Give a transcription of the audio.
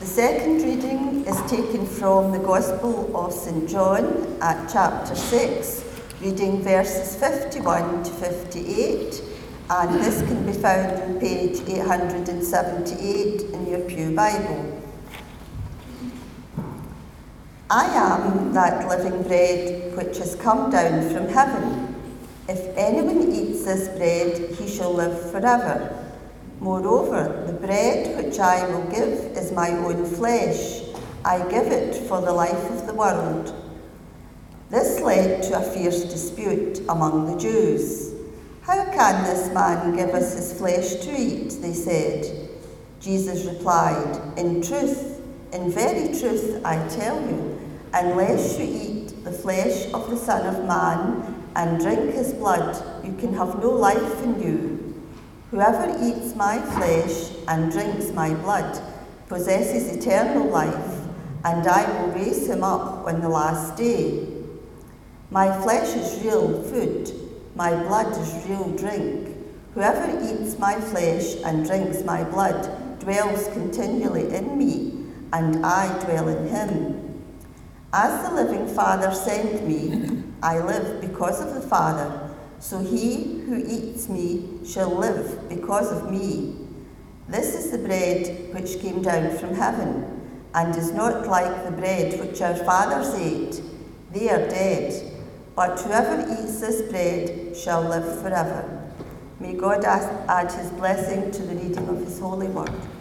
second reading is taken from the Gospel of St. John at chapter 6, reading verses 51 to 58, and this can be found on page 878 in your Pew Bible. I am that living bread which has come down from heaven. If anyone eats this bread, he shall live forever. Moreover, the bread which I will give is my own flesh. I give it for the life of the world. This led to a fierce dispute among the Jews. How can this man give us his flesh to eat? They said. Jesus replied, in very truth, I tell you, unless you eat the flesh of the Son of Man and drink his blood, you can have no life in you. Whoever eats my flesh and drinks my blood possesses eternal life, and I will raise him up on the last day. My flesh is real food, my blood is real drink. Whoever eats my flesh and drinks my blood dwells continually in me, and I dwell in him. As the living Father sent me, I live because of the Father. So he who eats me shall live because of me. This is the bread which came down from heaven, and is not like the bread which our fathers ate. They are dead. But whoever eats this bread shall live forever. May God add his blessing to the reading of his holy word.